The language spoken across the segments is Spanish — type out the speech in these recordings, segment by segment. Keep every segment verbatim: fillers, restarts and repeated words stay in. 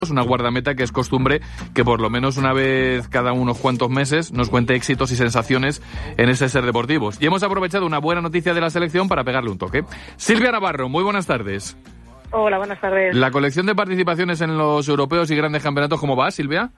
una guardameta que es costumbre que por lo menos una vez cada unos cuantos meses nos cuente éxitos y sensaciones en ese Ser Deportivos. Y hemos aprovechado una buena noticia de la selección para pegarle un toque. Silvia Navarro, muy buenas tardes. Hola, buenas tardes. La colección de participaciones en los europeos y grandes campeonatos, ¿cómo va, Silvia?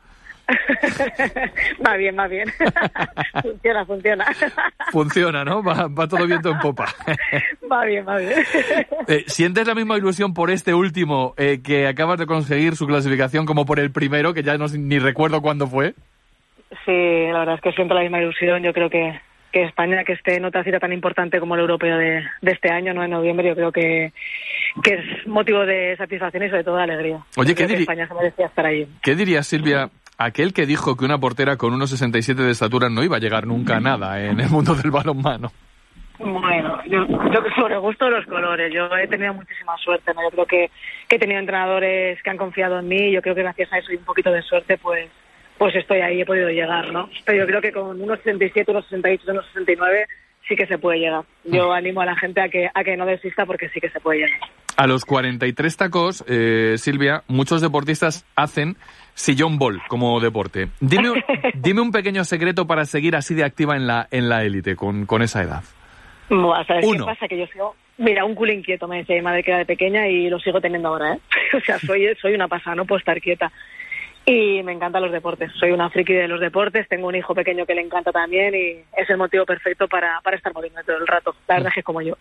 Va bien, va bien. Funciona, funciona. Funciona, ¿no? Va, va todo viento en popa. Va bien, va bien. Eh, ¿Sientes la misma ilusión por este último eh, que acabas de conseguir su clasificación como por el primero, que ya no ni recuerdo cuándo fue? Sí, la verdad es que siento la misma ilusión. Yo creo que, que España, que esté en otra cita tan importante como el europeo de, de este año, ¿no? En noviembre, yo creo que, que es motivo de satisfacción y sobre todo de alegría. Oye, ¿qué, diri- España se merecía estar ahí. ¿Qué dirías, Silvia? Aquel que dijo que una portera con uno sesenta y siete de estatura no iba a llegar nunca a nada en el mundo del balonmano. Bueno, yo, yo sobre gusto de los colores. Yo he tenido muchísima suerte, ¿no? Yo creo que, que he tenido entrenadores que han confiado en mí. Yo creo que gracias a eso y un poquito de suerte, pues pues estoy ahí, he podido llegar, ¿no? Pero yo creo que con uno sesenta y siete, uno sesenta y ocho, uno sesenta y nueve sí que se puede llegar. Yo animo a la gente a que a que no desista porque sí que se puede llegar. A los cuarenta y tres tacos, eh, Silvia, muchos deportistas hacen sillón ball como deporte. Dime, un- dime un pequeño secreto para seguir así de activa en la en la élite con, con esa edad. Buah, ¿sabes Uno. qué pasa? Que yo sigo... Mira, un culo inquieto me decía mi madre que era de pequeña y lo sigo teniendo ahora, ¿eh? O sea, soy, soy una pasada, no puedo estar quieta. Y me encantan los deportes. Soy una friki de los deportes, tengo un hijo pequeño que le encanta también y es el motivo perfecto para, para estar moviendo todo el rato. La verdad es que es como yo.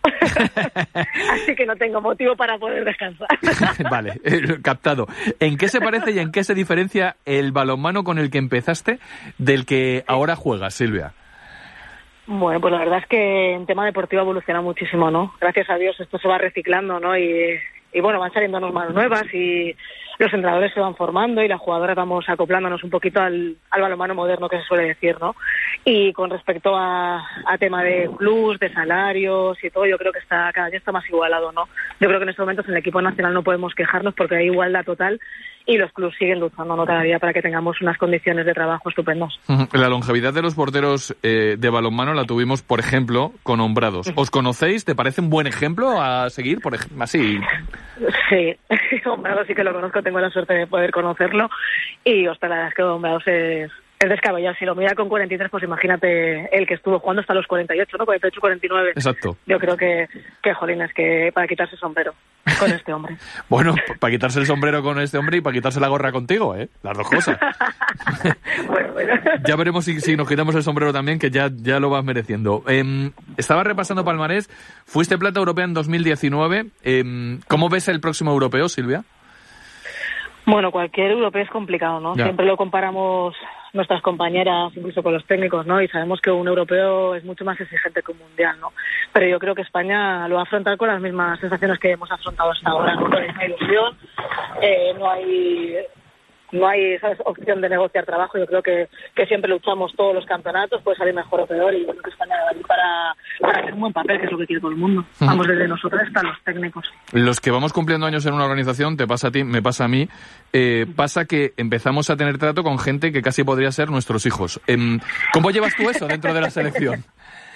Así que no tengo motivo para poder descansar. Vale, eh, captado. ¿En qué se parece y en qué se diferencia el balonmano con el que empezaste del que ahora juegas, Silvia? Bueno, pues la verdad es que en tema deportivo ha evolucionado muchísimo, ¿no? Gracias a Dios esto se va reciclando, ¿no? Y, y bueno, van saliendo normas nuevas y los entrenadores se van formando y las jugadoras vamos acoplándonos un poquito al, al balonmano moderno que se suele decir, ¿no? Y con respecto a, a tema de plus, de salarios y todo, yo creo que está cada día está más igualado, ¿no? Yo creo que en estos momentos en el equipo nacional no podemos quejarnos porque hay igualdad total y los clubs siguen luchando, ¿no? Cada día para que tengamos unas condiciones de trabajo estupendas. La longevidad de los porteros eh, de balonmano la tuvimos, por ejemplo, con Hombrados. ¿Os conocéis? ¿Te parece un buen ejemplo a seguir? Por ej- así. Sí, Hombrados sí que lo conozco, tengo la suerte de poder conocerlo y, ostras, la verdad es que Hombrados es, es descabellado. Si lo mira con cuarenta y tres, pues imagínate el que estuvo jugando hasta los cuarenta y ocho, ¿no? cuarenta y ocho, cuarenta y nueve. Exacto. Yo creo que, que jolín, es que para quitarse el sombrero con este hombre. Bueno, para quitarse el sombrero con este hombre y para quitarse la gorra contigo, ¿eh? Las dos cosas. Bueno, bueno. Ya veremos si, si nos quitamos el sombrero también, que ya, ya lo vas mereciendo. Eh, estaba repasando palmarés. Fuiste plata europea en dos mil diecinueve. Eh, ¿Cómo ves el próximo europeo, Silvia? Bueno, cualquier europeo es complicado, ¿no? Ya. Siempre lo comparamos nuestras compañeras, incluso con los técnicos, ¿no? Y sabemos que un europeo es mucho más exigente que un mundial, ¿no? Pero yo creo que España lo va a afrontar con las mismas sensaciones que hemos afrontado hasta ahora, ¿no? Con la misma ilusión, eh, no hay... No hay esa opción de negociar trabajo. Yo creo que, que siempre luchamos todos los campeonatos, puede salir mejor o peor, y yo creo que España va a ir para, para hacer un buen papel, que es lo que quiere todo el mundo. Vamos, desde nosotros hasta los técnicos. Los que vamos cumpliendo años en una organización, te pasa a ti, me pasa a mí, eh, pasa que empezamos a tener trato con gente que casi podría ser nuestros hijos. Eh, ¿Cómo llevas tú eso dentro de la selección?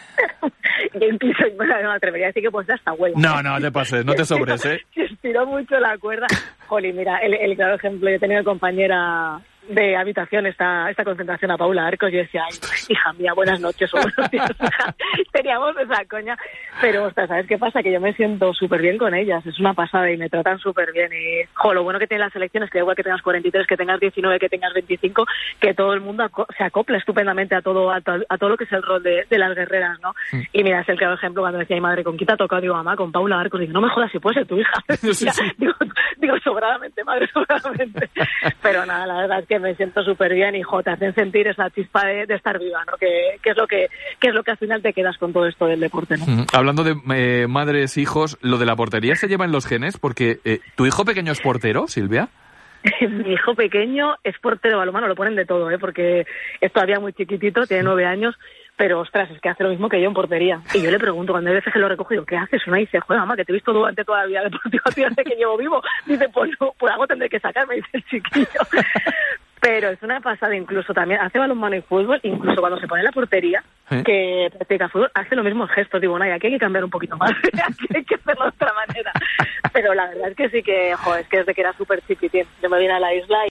Yo incluso bueno, no me atrevería a decir que pues hasta abuela. No, no te pases, no te sobres, ¿eh? Se estiró mucho la cuerda. Jolín, mira, el, el claro ejemplo, yo he tenido compañera de habitación esta esta concentración a Paula Arcos, yo decía, ay, hija mía, buenas noches o buenos días. Teníamos esa coña, pero, ostras, ¿sabes qué pasa? Que yo me siento súper bien con ellas, es una pasada y me tratan súper bien y, jo, lo bueno que tiene la selección es que da igual que tengas cuarenta y tres, que tengas diecinueve, que tengas veinticinco, que todo el mundo aco- se acopla estupendamente a todo a, to- a todo lo que es el rol de, de las guerreras, ¿no? Mm. Y mira, es el claro ejemplo cuando decía mi madre, ¿con quién te ha tocado? Digo, mamá, con Paula Arcos. Digo, no me jodas, si puede ser tu hija. Sí, sí. digo, digo, sobradamente, madre, sobradamente. Pero nada, la verdad es que me siento súper bien y, jo, te hacen sentir esa chispa de, de estar viva, ¿no? Que, que es lo que, que es lo que al final te quedas con todo esto del deporte, ¿no? Mm, hablando de eh, madres, hijos, lo de la portería se lleva en los genes, porque eh, ¿tu hijo pequeño es portero, Silvia? Mi hijo pequeño es portero de balonmano, lo ponen de todo, ¿eh? Porque es todavía muy chiquitito, tiene nueve años, pero, ostras, es que hace lo mismo que yo en portería. Y yo le pregunto, cuando hay veces que lo recojo, digo, ¿qué haces? Una dice, joder, mamá, que te he visto durante toda la vida deportiva, tío, desde que llevo vivo. Dice, pues no, pues algo tendré que sacar, me dice el chiquillo. Pero es una pasada, incluso también hace balonmano y fútbol, incluso cuando se pone en la portería, ¿Eh? que practica fútbol, hace los mismos gestos. Digo, no, aquí hay que cambiar un poquito más, aquí hay que hacerlo de otra manera. Pero la verdad es que sí que, jo, es que desde que era súper chiquitín, yo me vine a la isla y